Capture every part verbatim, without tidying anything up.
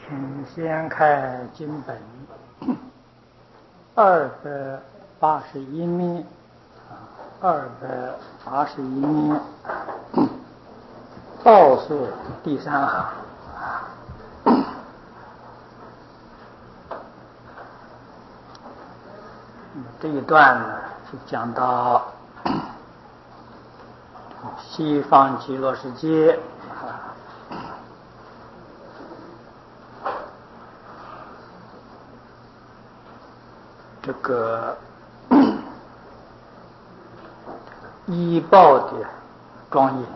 请先开经本二百八十一面，二百八十一面，倒数第三行。这一段呢是讲到西方极乐世界啊，这个医报的庄严，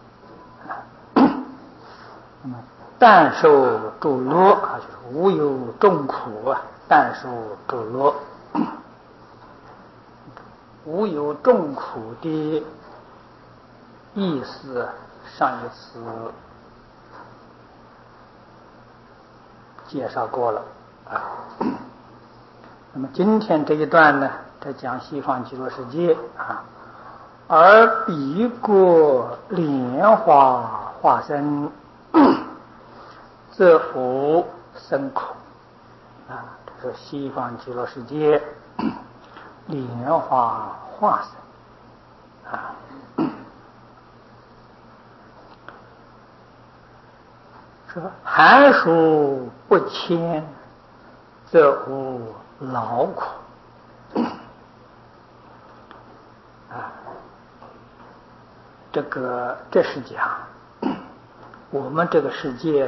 那么但受诸乐啊，就是无有众苦啊，但受诸乐。无有众苦的意思，上一次介绍过了啊。那么今天这一段呢，在讲西方极乐世界啊，而彼国莲花化身，则无生苦啊。这是西方极乐世界莲花化身啊，说寒暑不迁，则无劳苦啊。这个这是讲我们这个世界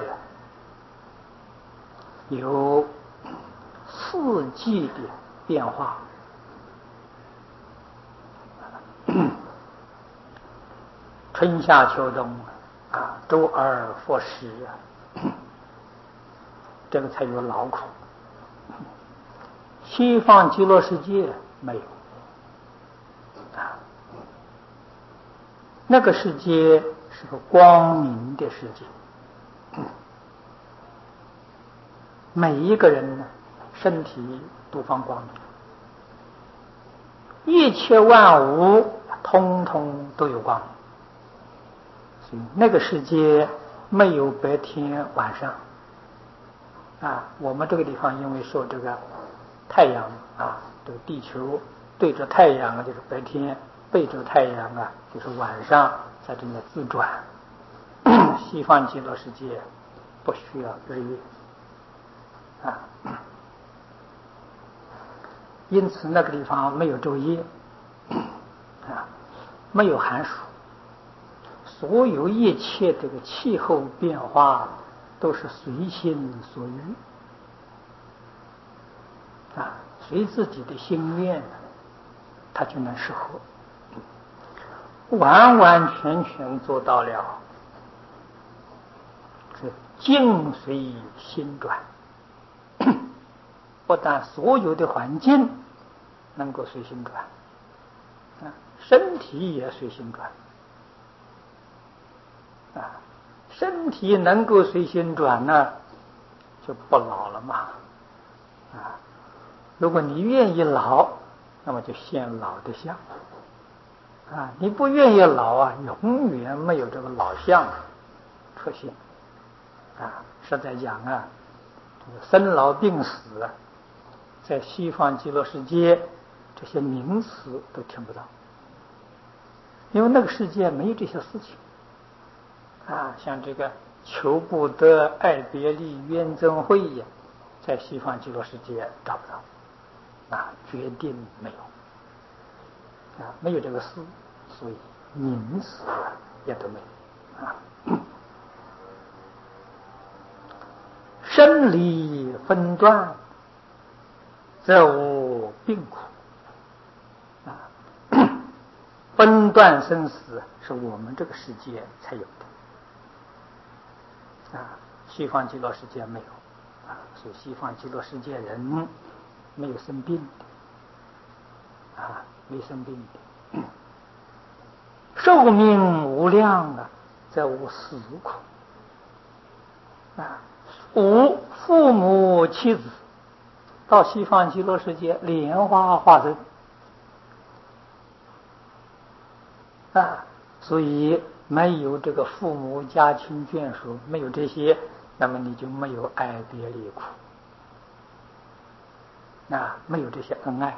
有四季的变化。春夏秋冬啊，周而复始啊，这个才有劳苦。西方极乐世界没有啊，那个世界是个光明的世界，每一个人呢，身体都放光明，一切万物通通都有光明。那个世界没有白天晚上啊，我们这个地方因为受这个太阳啊，这个地球对着太阳啊就是白天，背着太阳啊就是晚上，在这里自转。西方极乐世界不需要日月啊，因此那个地方没有昼夜啊，没有寒暑。所有一切这个气候变化都是随心所欲啊，随自己的心愿，它就能适合，完完全全做到了是境随心转。不但所有的环境能够随心转啊，身体也随心转啊，身体能够随心转呢，就不老了嘛啊！如果你愿意老，那么就现老的相啊；你不愿意老啊，永远没有这个老相出现啊。实在讲啊，生老病死啊，在西方极乐世界这些名词都听不到，因为那个世界没有这些事情。啊，像这个求不得、爱别离、怨憎会呀，在西方极乐世界找不到，啊，决定没有，啊，没有这个事，所以名词也都没有啊。生离分断，则无病苦啊。分断生死是我们这个世界才有的。啊，西方极乐世界没有啊，所以西方极乐世界人没有生病的啊，没生病的，寿命无量啊，则无死苦啊，无父母妻子，到西方极乐世界莲花化身啊，所以没有这个父母家亲眷属，没有这些那么你就没有爱别离苦，啊，没有这些恩爱。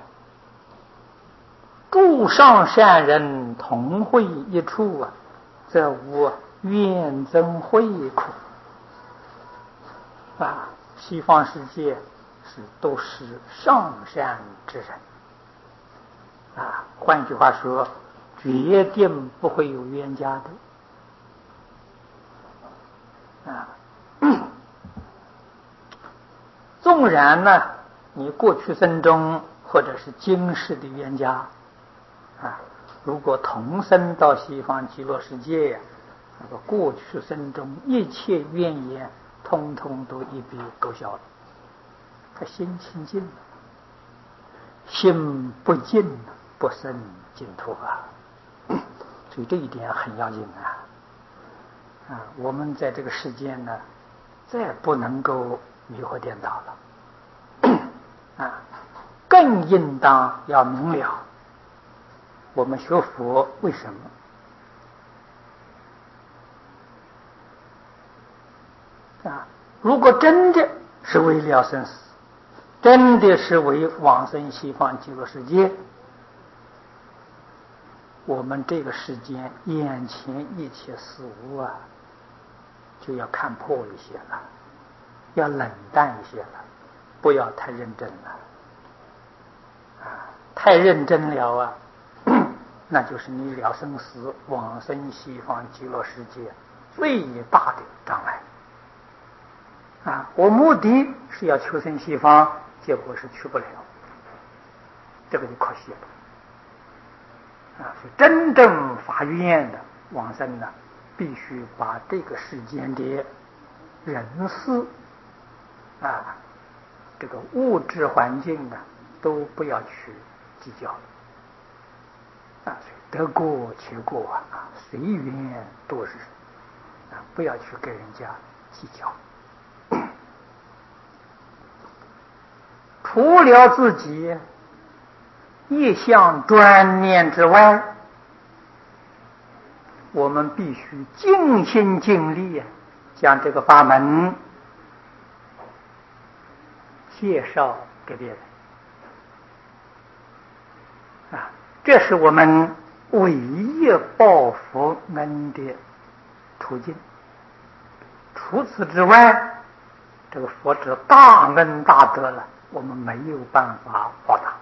诸上善人同会一处啊，则无怨憎会苦啊。西方世界是都是上善之人啊，换句话说，决定不会有冤家的啊。纵然呢，你过去生中或者是今世的冤家啊，如果同生到西方极乐世界，那个过去生中一切怨言，通通都一笔勾销了。他心清净了，心不净不生净土啊。所以这一点很要紧啊！啊，我们在这个世间呢，再不能够迷惑颠倒了啊，更应当要明了，我们学佛为什么？啊，如果真的是为了生死，真的是为往生西方极乐世界，我们这个世间眼前一切事物啊，就要看破一些了，要冷淡一些了，不要太认真了啊！太认真了啊，那就是你了生死往生西方极乐世界最大的障碍啊！我目的是要求生西方，结果是去不了，这个就可惜了啊！是真正发愿的往生呢，必须把这个世间的人事啊，这个物质环境呢，都不要去计较啊，得过且过啊，随缘度日啊，不要去跟人家计较。除了自己一向专念之外，我们必须尽心尽力将这个法门介绍给别人啊，这是我们唯一报佛恩的途径。除此之外，这个佛者大恩大德了，我们没有办法报答。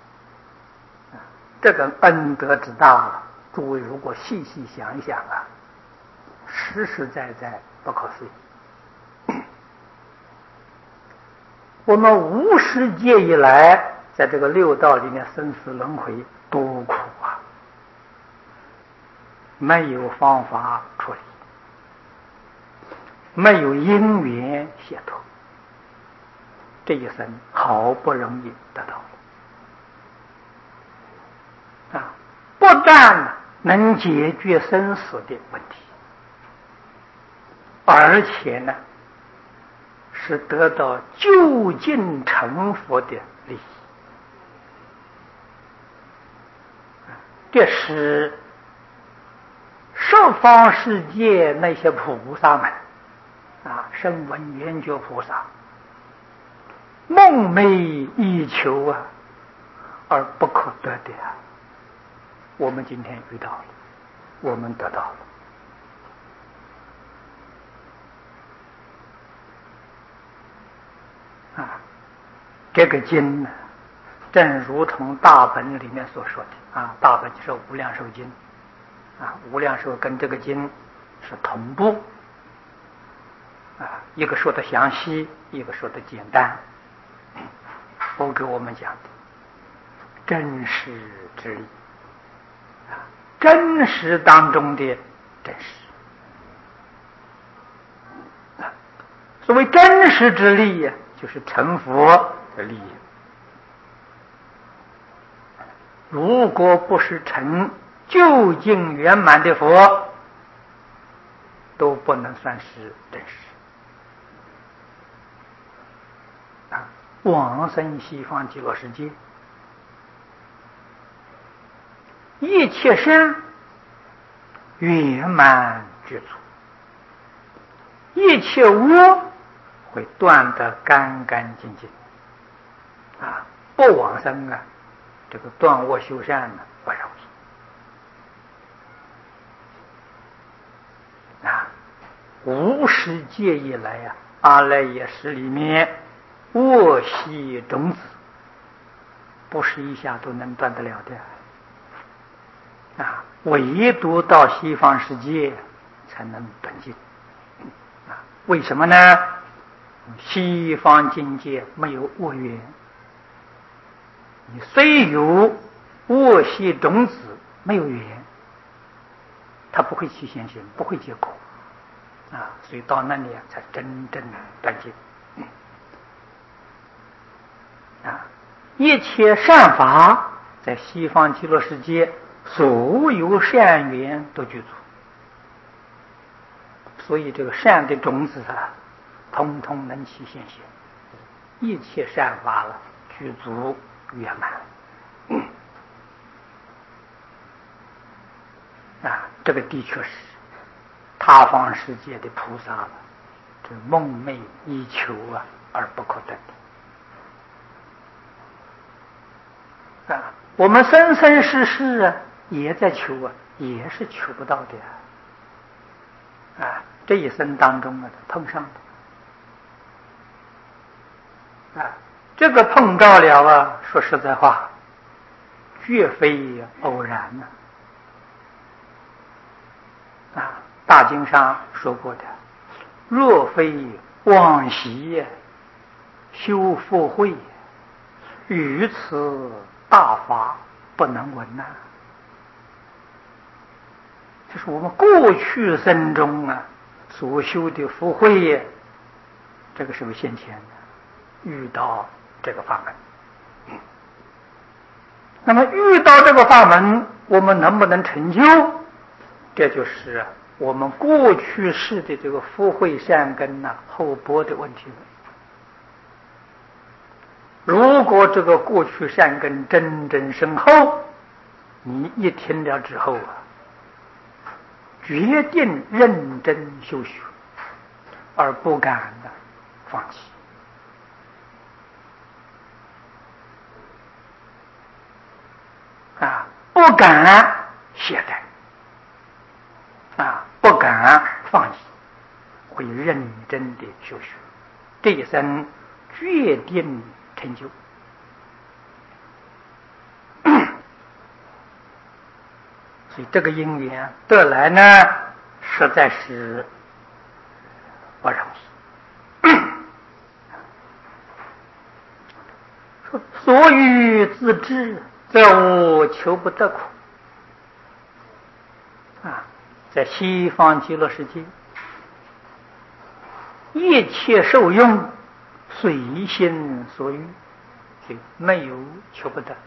这个恩德之大，诸位如果细细想一想啊，实实在在不可思议。我们无始劫以来，在这个六道里面生死轮回多苦啊，没有方法处理，没有因缘解脱，这一生好不容易得到了啊，不但能解决生死的问题，而且呢是得到究竟成佛的利益。这是十方世界那些菩萨们啊，声闻缘觉菩萨梦寐以求啊，而不可得的啊，我们今天遇到了，我们得到了啊。这个经呢，正如同大本里面所说的啊，大本就是无量寿经啊，无量寿跟这个经是同步啊，一个说的详细，一个说的简单。佛给我们讲的真实之理啊，真实当中的真实啊。所谓真实之理呀，就是成佛的利益。如果不是成究竟圆满的佛，都不能算是真实啊。往生西方极乐世界，一切善圆满具足一切恶会断得干干净净啊！不往生啊，这个断恶修善呢不容易啊！无始劫以来呀、啊，阿赖耶识里面恶习种子，不是一下都能断得了的啊！唯独到西方世界才能断尽啊！为什么呢？西方境界没有恶缘，你虽有恶习种子，没有缘，它不会起现行，不会结果啊！所以到那里才真正断尽啊！一切善法在西方极乐世界，所有善缘都具足，所以这个善的种子啊，通通能起现行，一切善法了具足圆满。啊，这个的确是他方世界的菩萨了，这梦寐以求啊，而不可得的。啊，我们生生世世啊，也在求啊，也是求不到的啊。啊，这一生当中啊，碰上的啊，这个碰到了啊，说实在话，绝非偶然呢。啊，大经上说过的，若非往昔修福慧，于此大法不能闻呐。就是我们过去生中啊所修的福慧，这个时候现前遇到这个法门，那么遇到这个法门，我们能不能成就？这就是我们过去世的这个福慧善根呐、啊、厚薄的问题了。如果这个过去善根真正深厚，你一听了之后啊，决定认真修学，而不敢的放弃啊，不敢懈怠。啊，不敢放弃，会认真的修学，这一生决定成就。所以这个因缘得来呢，实在是不容易。说所欲自知，则无求不得苦啊。在西方极乐世界，一切受用随心所欲，就没有求不得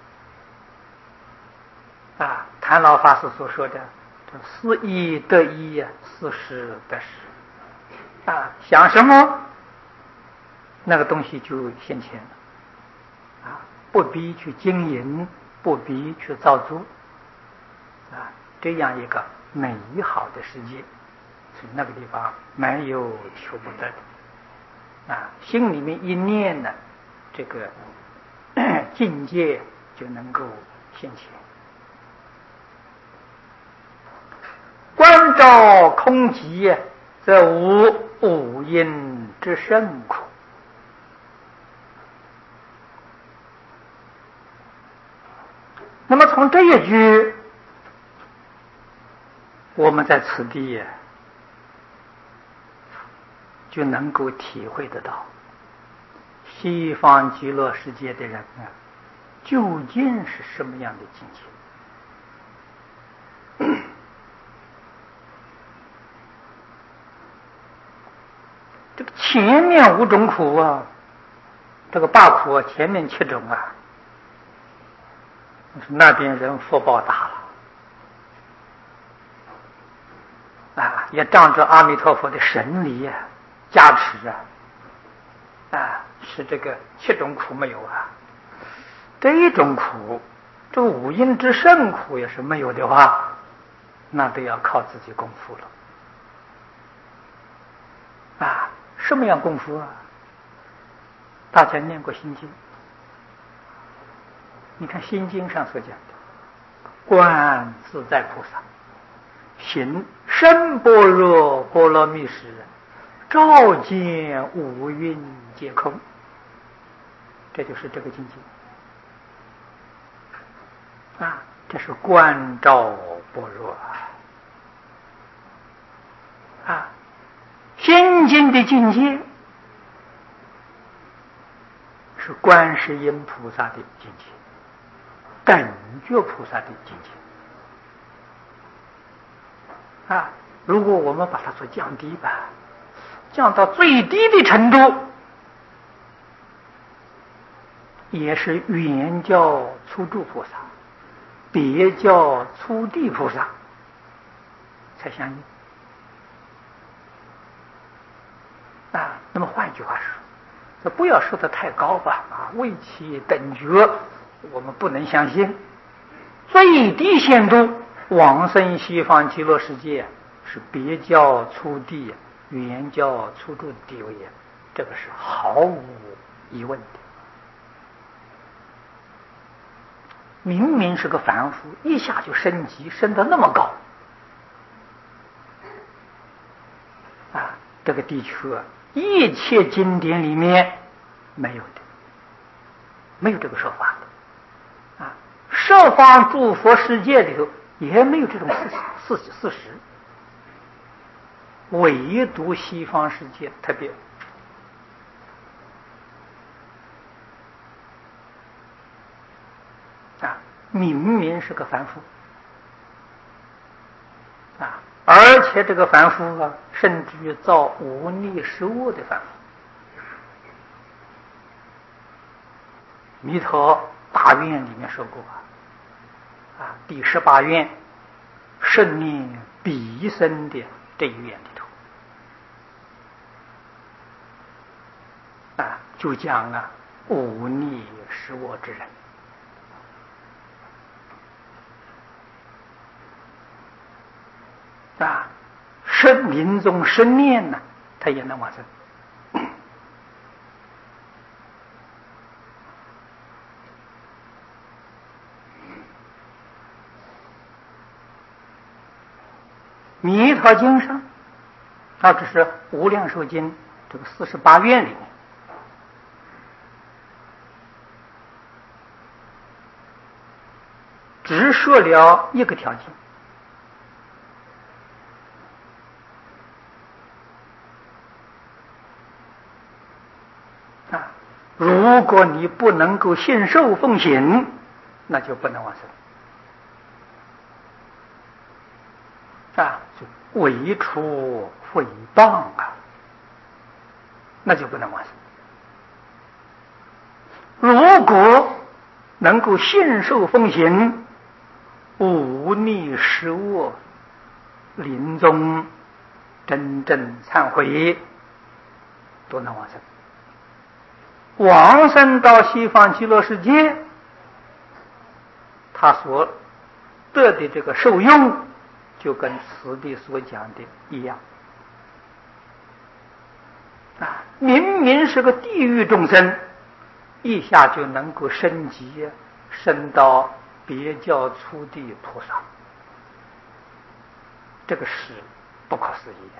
啊。谭老法师所说的思意得意呀，思时得时啊，想什么那个东西就现前了啊，不必去经营，不必去造作啊，这样一个美好的世界，所以那个地方没有求不得的啊，心里面一念呢，这个境界就能够现前。观照空寂，则无五阴之甚苦。那么从这一句，我们在此地就能够体会得到西方极乐世界的人啊，究竟是什么样的境界。这个前面五种苦啊，这个八苦啊，前面七种啊，那边人福报大了啊，也仗着阿弥陀佛的神力啊加持啊，啊，是这个七种苦没有啊。这一种苦，这个五阴之甚苦也是没有的话，那都要靠自己功夫了啊，什么样功夫啊？大家念过心经，你看心经上所讲的，观自在菩萨行深般若波罗蜜时，照见五蕴皆空，这就是这个境界啊，这是观照般若啊。心经的境界是观世音菩萨的境界，等觉菩萨的境界啊。如果我们把它所降低吧，降到最低的程度，也是原教初住菩萨，别教初地菩萨才相应啊。那么换句话说，这不要说的太高吧啊，为其等觉我们不能相信。最低限度往生西方极乐世界是别教初地原教初住的地位，这个是毫无疑问的。明明是个凡夫，一下就升级升得那么高啊！这个的确一切经典里面没有的，没有这个说法的啊！十方诸佛世界里头也没有这种事事事实，唯独西方世界特别啊，明明是个凡夫啊，而且这个凡夫啊，甚至于造无逆失恶的凡夫。弥陀大愿里面说过啊，第十八愿圣念彼生的这一愿里头啊，就讲了无逆失恶之人啊，生临终生念呢，他也能往生。弥陀经上，啊，这是无量寿经这个四十八愿里面，只说了一个条件啊，如果你不能够信受奉行，那就不能往生啊，就违除诽谤啊，那就不能往生。如果能够信受奉行，无逆失恶，临终真正忏悔，都能往生。往生到西方极乐世界，他所得的这个受用，就跟此地所讲的一样啊，明明是个地狱众生，一下就能够升级升到别教初地菩萨，这个是不可思议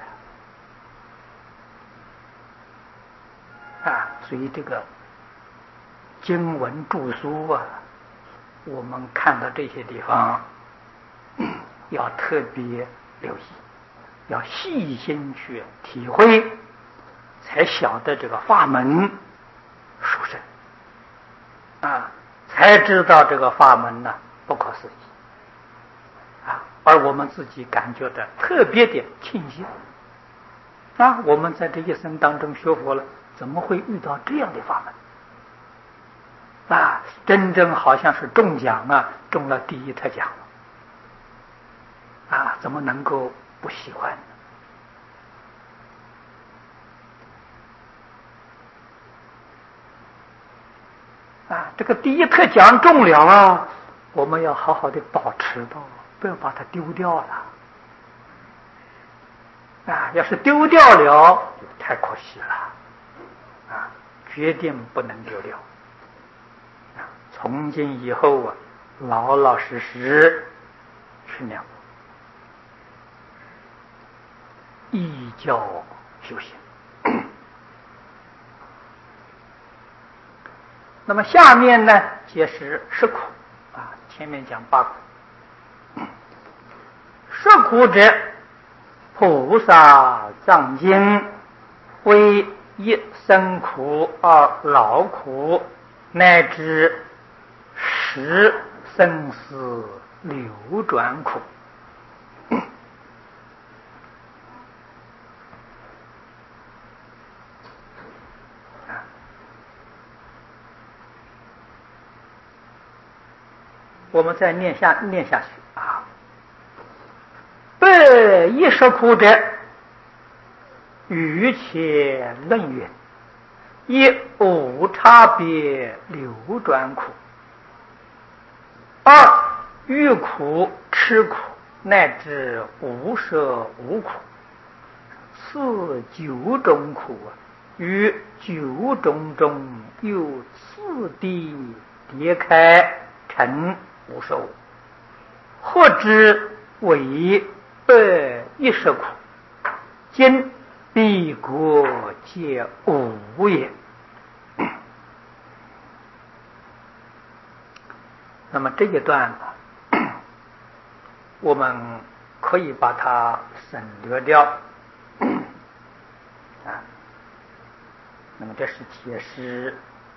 啊！啊，所以这个经文著书啊，我们看到这些地方要特别留意，要细心去体会，才晓得这个法门殊胜啊，才知道这个法门呢不可思议啊，而我们自己感觉到特别的庆幸啊，我们在这一生当中学佛了，怎么会遇到这样的法门啊？真正好像是中奖啊，中了第一特奖啊，怎么能够不喜欢呢？啊，这个第一特奖中了啊，我们要好好的保持到，不要把它丢掉了。啊，要是丢掉了，就太可惜了啊！决定不能丢掉啊！从今以后啊，老老实实去念佛，依教修行。那么下面呢，皆是十苦啊。前面讲八苦，十苦者，菩萨藏经为一生苦、二老苦，乃至十生死流转苦。我们再念下念下去啊。百一十苦者，于且论云：一无差别流转苦，二欲苦、痴苦，乃至无舍无苦。此九种苦啊，于九种中有次第叠开成无受，或之为百一十苦，今彼国皆无也。那么这一段呢，我们可以把它省略掉啊。那么这是解释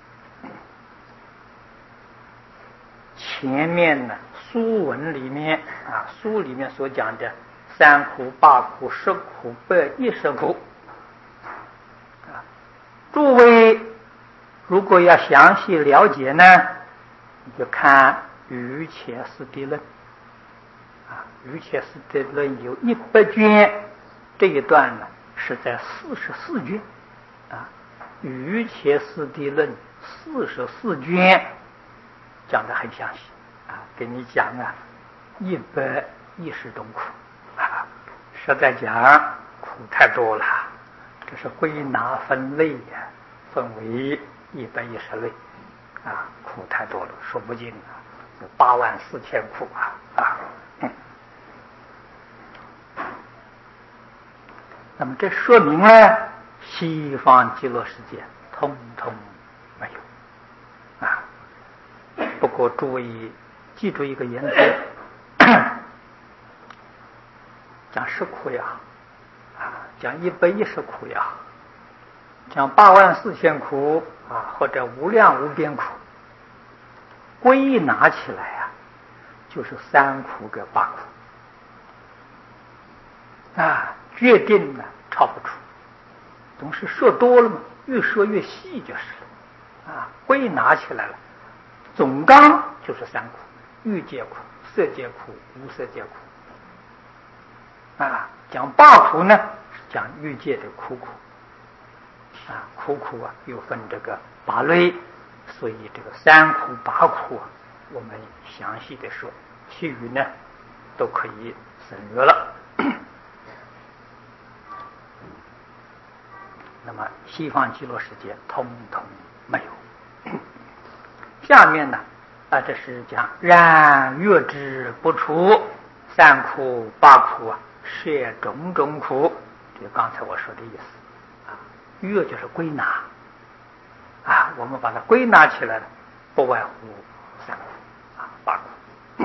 前面呢书文里面啊，书里面所讲的三苦、八苦、十苦、百一十苦啊。诸位如果要详细了解呢，你就看《瑜伽师地论》啊，《瑜伽师地论》有一百卷，这一段呢是在四十四卷啊，《瑜伽师地论》四十四卷讲得很详细啊，给你讲啊一百一十种苦啊，实在讲苦太多了，这是归纳分类呀、啊，分为一百一十类啊，苦太多了，说不尽啊，有八万四千苦啊啊、嗯。那么这说明呢，西方极乐世界通通没有啊。不过注意记住一个原则，讲十苦呀，啊，讲一百一十苦呀，讲八万四千苦啊，或者无量无边苦，归纳起来啊，就是三苦跟八苦啊，决定呢超不出，总是说多了嘛，越说越细就是了啊，归纳起来了。总纲就是三苦：欲界苦、色界苦、无色界苦。啊，讲八苦呢，是讲欲界的苦苦。啊，苦苦啊，又分这个八类，所以这个三苦八苦啊，我们详细的说，其余呢都可以省略了。那么西方极乐世界通通没有。下面呢，啊，这是讲然欲之不除，三苦八苦啊，摄种种苦，就刚才我说的意思啊。欲就是归纳啊，我们把它归纳起来了，不外乎三苦啊八苦。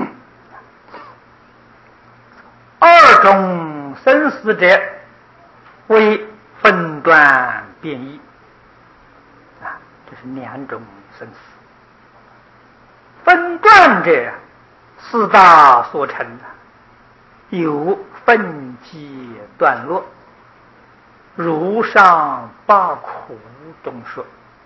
二种生死者，为分段变异啊，这是两种生死。分段者，四大所成的，有分级段落，如上八苦中说。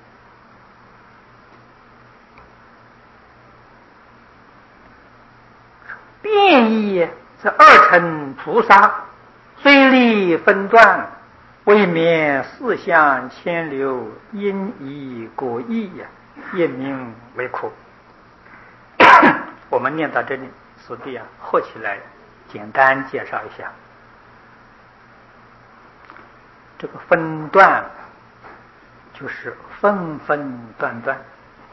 变异是二乘菩萨虽立分段，未免四相牵流，因以果异呀，也名为苦。我们念到这里，师弟啊，合起来简单介绍一下。 这个分段就是分分段段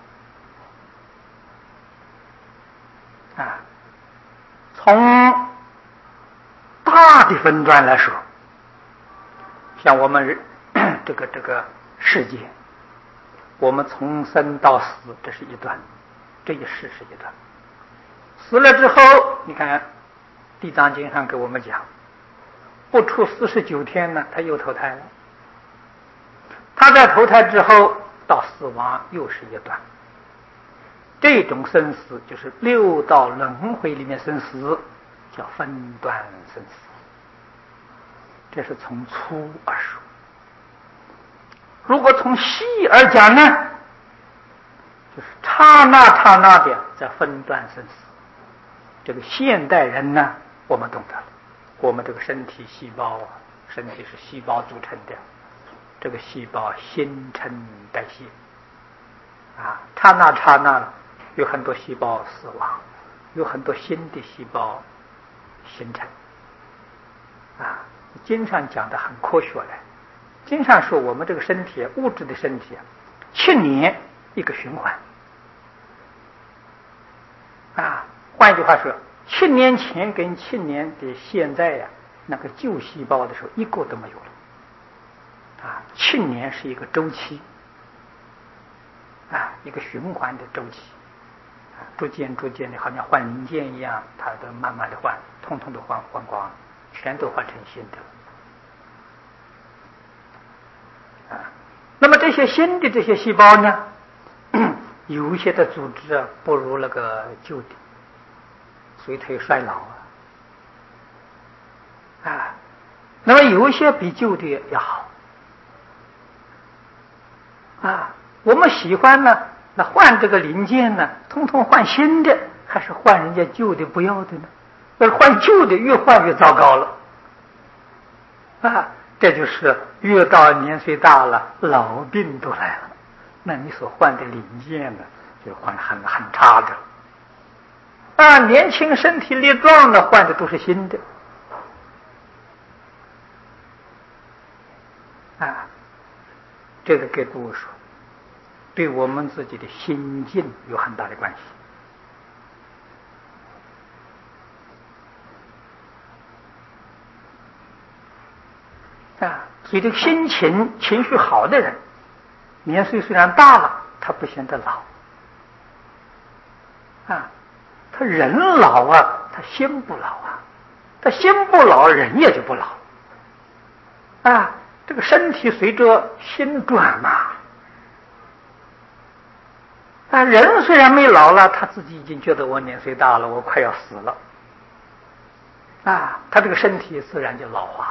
啊。从大的分段来说，像我们这个这个世界，我们从生到死，这是一段，这一世是一段。死了之后，你看《地藏经》上给我们讲，不出四十九天呢，他又投胎了。他在投胎之后到死亡又是一段。这种生死就是六道轮回里面生死，叫分段生死。这是从粗而说。如果从细而讲呢，就是刹那刹那的在分段生死。这个现代人呢，我们懂得了，我们这个身体细胞啊，身体是细胞组成的，这个细胞新陈代谢啊，刹那刹那有很多细胞死亡，有很多新的细胞形成啊。经上讲的很科学的，经上说我们这个身体，物质的身体，七年一个循环啊。换句话说，七年前跟七年的现在呀、啊，那个旧细胞的时候一个都没有了啊。七年是一个周期啊，一个循环的周期啊，逐渐逐渐的，好像换零件一样，它都慢慢的换，通通都换换光了，全都换成新的啊。那么这些新的这些细胞呢，有一些的组织啊不如那个旧的，所以它有衰老啊啊。那么有一些比旧的要好啊。我们喜欢呢，那换这个零件呢，通通换新的，还是换人家旧的不要的呢？要是换旧的，越换越糟糕了啊！这就是越到年岁大了，老病都来了。那你所换的零件呢，就换很很差的啊。年轻身体力壮的换的都是新的啊。这个给诸位说，对我们自己的心境有很大的关系啊。所以这个心情情绪好的人，年岁虽然大了，他不显得老啊。他人老啊，他心不老啊，他心不老，人也就不老啊。这个身体随着心转嘛啊。人虽然没老了，他自己已经觉得我年岁大了，我快要死了啊，他这个身体自然就老化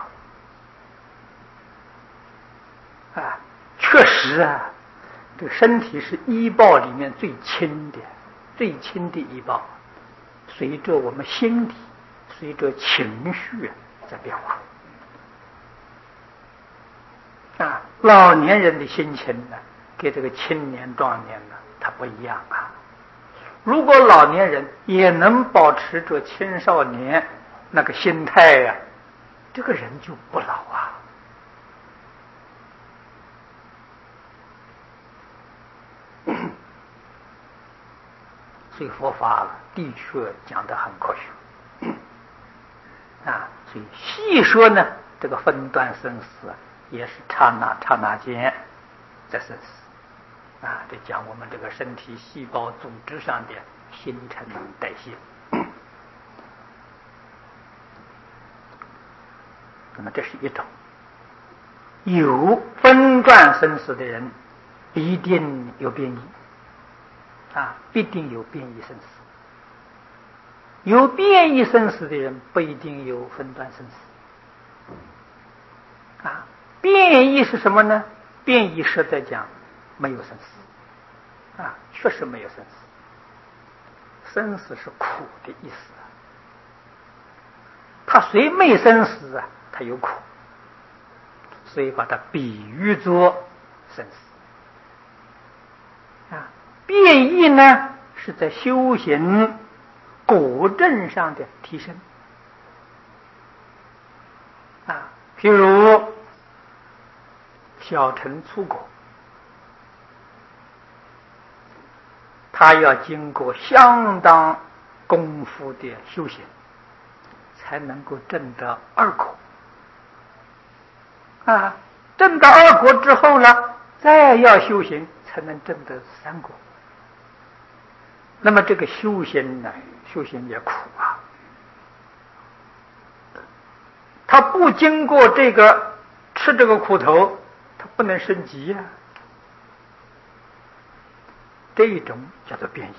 啊。确实啊，这个身体是医报里面最轻的，最轻的医报，随着我们心理，随着情绪在变化啊。老年人的心情呢，跟这个青年壮年呢，它不一样啊。如果老年人也能保持着青少年那个心态呀、啊，这个人就不老啊。所以佛法的确讲得很科学啊。所以细说呢，这个分段生死也是刹那刹那间在生死啊。这讲我们这个身体细胞组织上的新陈代谢。那么这是一种有分段生死的人，必定有变异啊，必定有变异生死。有变异生死的人不一定有分段生死啊。变异是什么呢？变异是在讲没有生死啊，确实没有生死。生死是苦的意思啊，他虽没生死啊，他有苦，所以把它比喻作生死啊。变异呢，是在修行果证上的提升啊。譬如小乘出果，他要经过相当功夫的修行，才能够证得二果。啊，证得二果之后呢，再要修行，才能证得三果。那么这个修行呢，修行也苦啊。他不经过这个吃这个苦头，他不能升级呀、啊。这一种叫做变异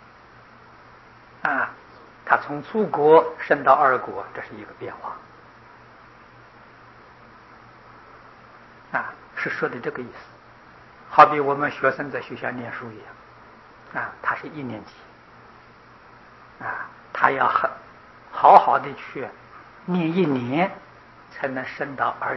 啊，他从初果升到二果，这是一个变化啊，是说的这个意思。好比我们学生在学校念书一样啊，他是一年级啊，他要很好好的去念一年，才能升到二年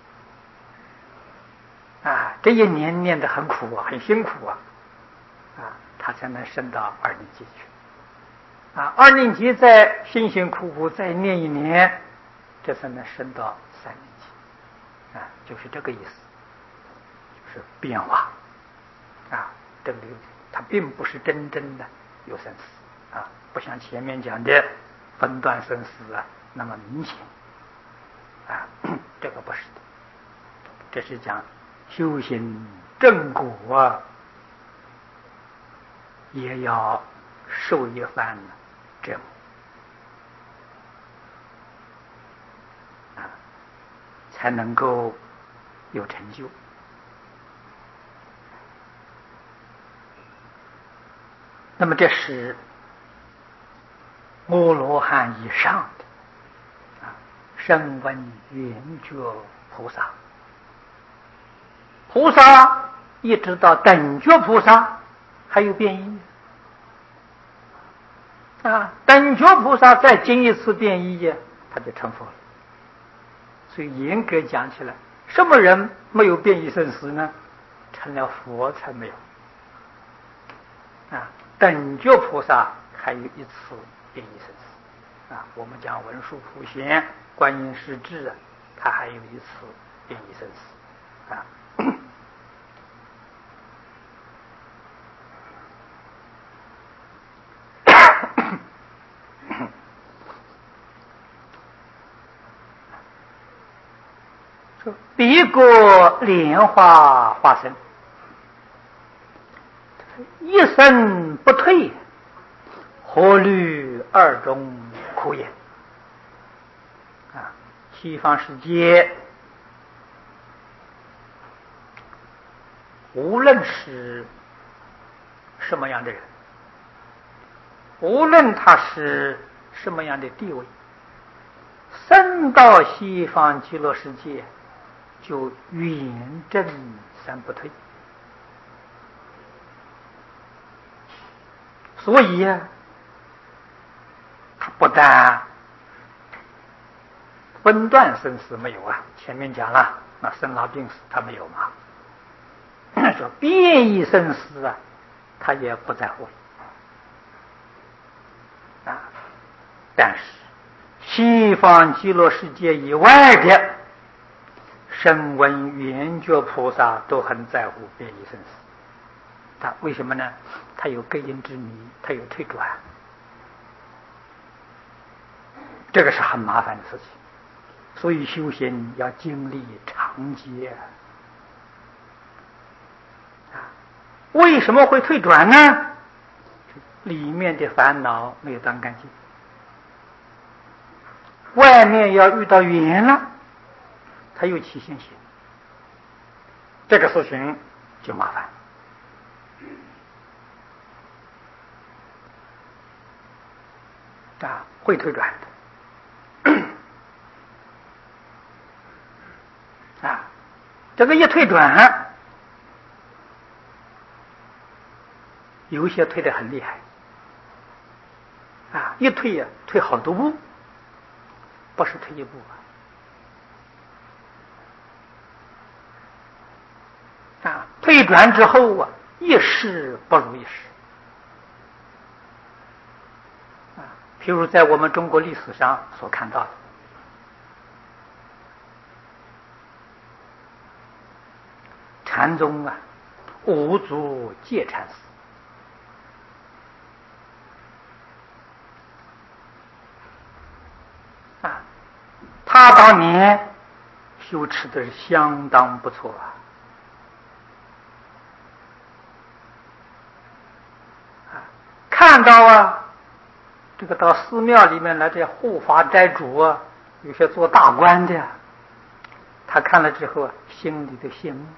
级啊，这一年念得很苦啊，很辛苦啊啊，他才能升到二年级去啊，二年级再辛辛苦苦再念一年，这才能升到三年级啊，就是这个意思，就是变化啊，这个它并不是真正的有生死啊，不像前面讲的分段生死啊那么明显啊，这个不是的，这是讲修行正果啊，也要受一番折磨啊，才能够有成就。那么这是阿罗汉以上的啊，声闻缘觉菩萨，菩萨一直到等觉菩萨还有变异啊，等觉菩萨再经一次变异，他就成佛了。所以严格讲起来，什么人没有变异生死呢？成了佛才没有啊。等觉菩萨还有一次变异生死啊，我们讲文殊普贤、观音势至啊，他还有一次变异生死啊。彼国莲花化身，一生不退，何虑二中苦也啊！西方世界无论是什么样的人，无论他是什么样的地位，生到西方极乐世界就远证三不退。所以啊，他不但分段生死没有啊，前面讲了，那生老病死他没有嘛。说变异生死啊，他也不在乎啊。但是西方极乐世界以外的声闻缘觉菩萨都很在乎变异生死。他为什么呢？他有根因之迷，他有退转，这个是很麻烦的事情。所以修行要经历长劫啊。为什么会退转呢？里面的烦恼没有断干净，外面要遇到缘了，他又起现行，这个事情就麻烦啊，会退转的啊，这个一退转，有些退得很厉害啊，一退呀、啊，退好多步，不是退一步啊。啊，退转之后啊，一世不如一世啊。譬如在我们中国历史上所看到的， 禅宗啊，五祖戒禅师。啊，他当年修持的是相当不错啊。啊，看到啊，这个到寺庙里面来这护法斋主啊，有些做大官的，他看了之后啊，心里的羡慕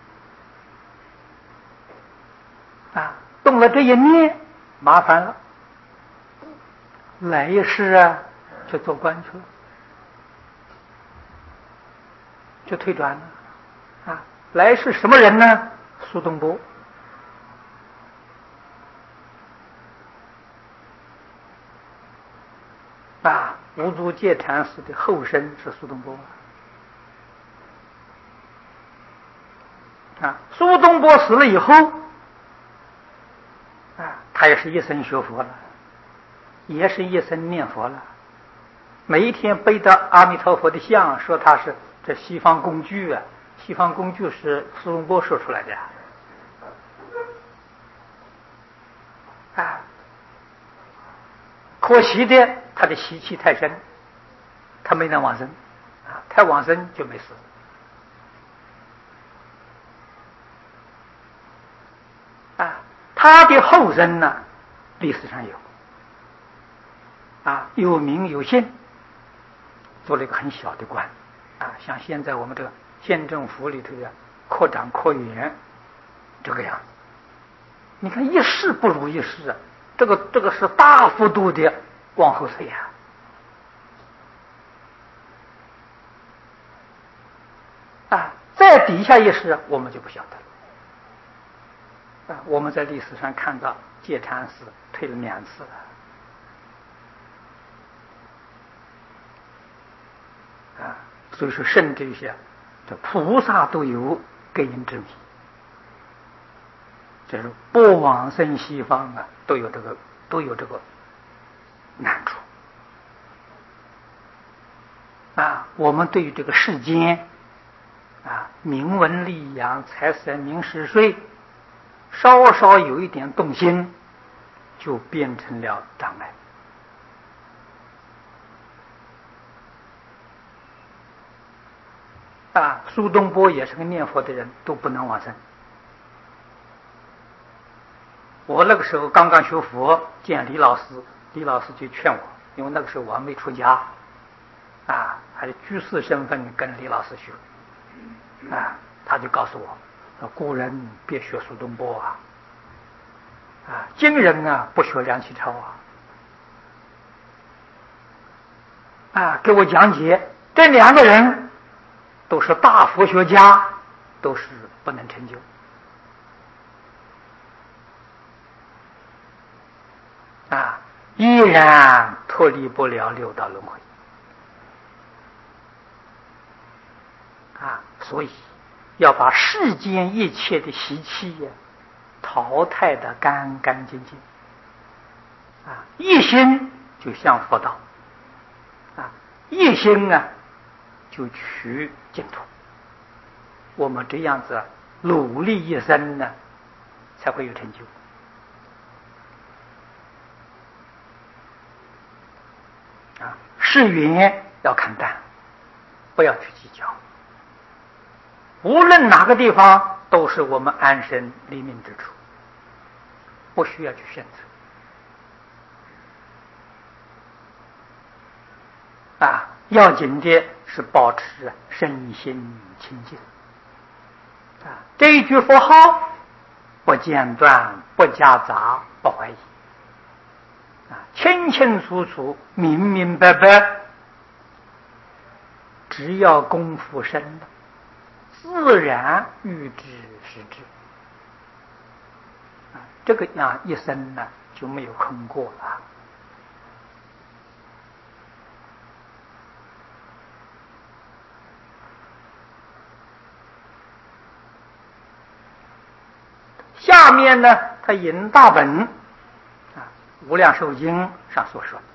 啊，动了这一念，麻烦了，来世啊，就做官去了，就退转了啊！来世什么人呢？苏东坡啊，五祖戒禅师的后身是苏东坡啊。苏东坡死了以后啊，他也是一生学佛了，也是一生念佛了，每一天背着阿弥陀佛的像，说他是这西方工具啊，西方工具是苏东坡说出来的啊。可惜的，他的习气太深，他没能往生啊，太往生就没死啊。他的后人呢，历史上有啊，有名有姓，做了一个很小的官啊，像现在我们这个县政府里头的科长科员这个样子。你看一世不如一世啊，这个这个是大幅度的往后退呀啊！再底下一世我们就不晓得了啊。我们在历史上看到戒禅师退了两次了啊，所以说甚至于些这菩萨都有根因之谜，就是不往生西方啊，都有这个都有这个难处啊。我们对于这个世间啊，名闻利养、财色名食睡，稍稍有一点动心，就变成了障碍啊。苏东坡也是个念佛的人，都不能往生。我那个时候刚刚学佛，见李老师，李老师就劝我，因为那个时候我还没出家啊，还是居士身份跟李老师学啊，他就告诉我说，古人别学苏东坡啊，啊，今人啊不学梁启超啊，啊，给我讲解这两个人都是大佛学家，都是不能成就啊，依然脱离不了六道轮回啊，所以要把世间一切的习气呀淘汰得干干净净啊，一心就向佛道啊，一心啊就取净土。我们这样子努力一生呢，才会有成就啊。事缘要看淡，不要去计较。无论哪个地方都是我们安身立命之处，不需要去选择啊。要紧的是保持身心清净啊。这一句佛号不间断，不夹杂，不怀疑啊，清清楚楚，明明白白。只要功夫深了，自然欲知实知啊，这个样一生呢就没有空过了。下面呢，他引大本啊，《无量寿经》上所说，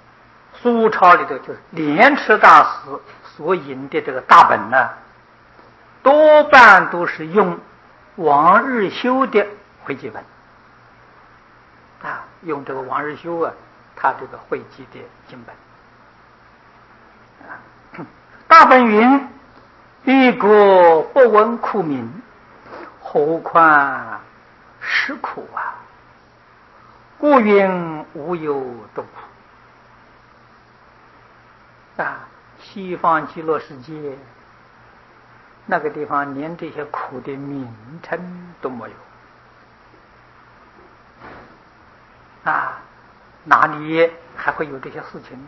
苏超里头就是莲池大师所引的这个大本呢， 多半都是用王日修的汇集本啊，用这个王日修啊，他这个汇集的经本。大本云：一国不闻苦名，何况食苦啊！故云无有多苦啊！西方极乐世界那个地方连这些苦的名称都没有啊，哪里还会有这些事情呢？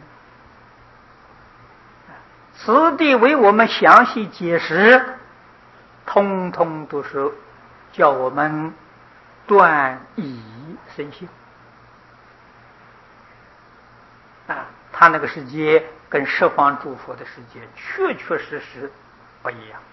此地为我们详细解释，通通都是叫我们断疑生信啊！他那个世界跟十方诸佛的世界确确实实不一样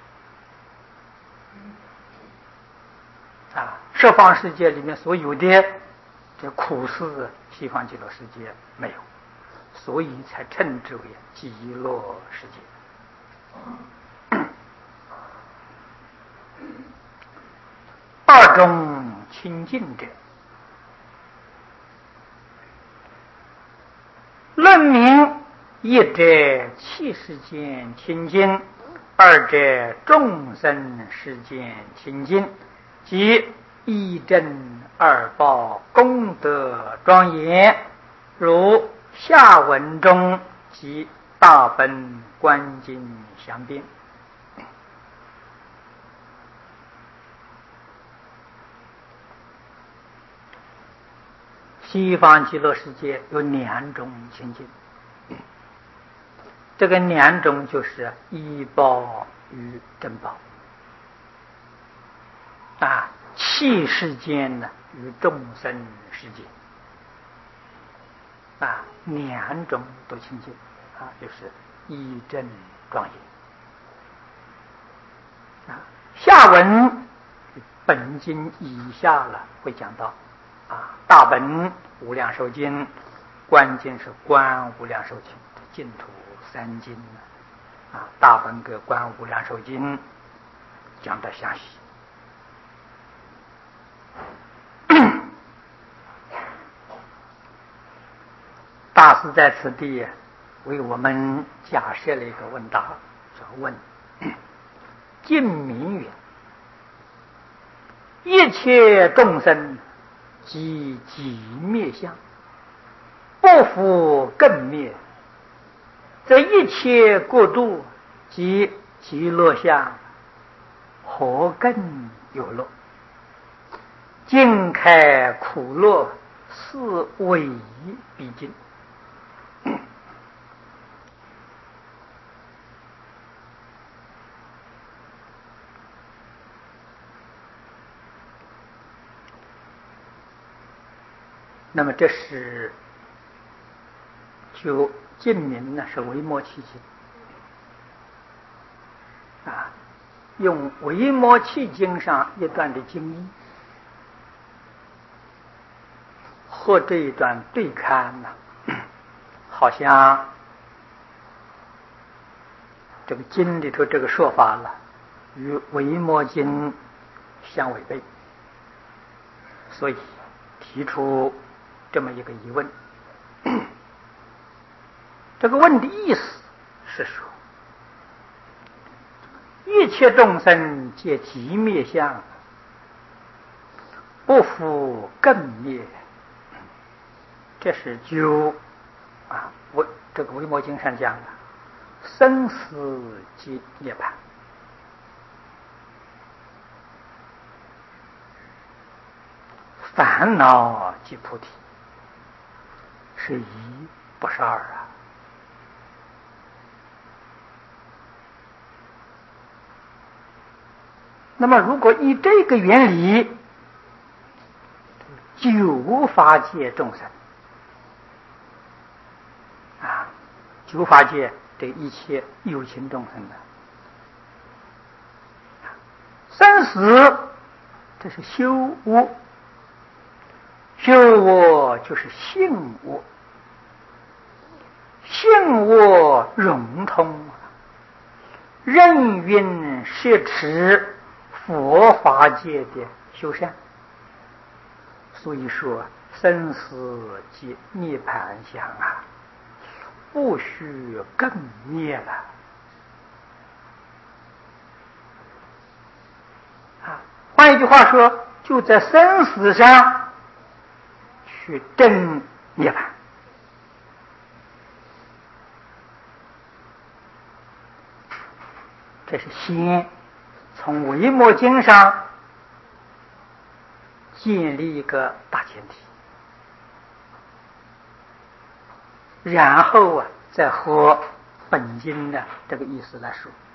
啊！十方世界里面所有的这苦事，西方极乐世界没有，所以才称之为极乐世界。二种清净者，论明一者气世间清净，二者众生世间清净，即一正二报，功德庄严，如下文中及大本观经详编。西方极乐世界有两种清净，这个两种就是依报与正报啊，气世间呢与众生世界啊，两种都清净啊，就是一正庄严啊。下文本经以下了会讲到啊，大本无量寿经，观经是观无量寿经，净土三经啊，大本跟观无量寿经讲得详细。大师在此地为我们假设了一个问答，说问净明云：一切众生即即灭相，不复更灭，这一切过度即极乐相，何更有乐？尽开苦乐，是唯必经。那么这是就净明呢，是维摩诘经啊，用维摩诘经上一段的经义和这一段对看呢，好像这个经里头这个说法了，与维摩经相违背，所以提出这么一个疑问。这个问的意思是说，一切众生皆即灭相，不复更灭，这是就啊，我这个维摩经上讲的生死即涅槃，烦恼即菩提，是一不是二啊。那么如果以这个原理，九法界众生啊，九法界这一切有情众生的生死，这是修恶，修恶就是性恶，性恶融通，任运先摄持佛法界的修善。所以说生死即涅盘相啊，不须更灭了啊。换一句话说，就在生死上去证涅盘。这是先从维摩经上建立一个大前提，然后啊，再和本经的这个意思来说。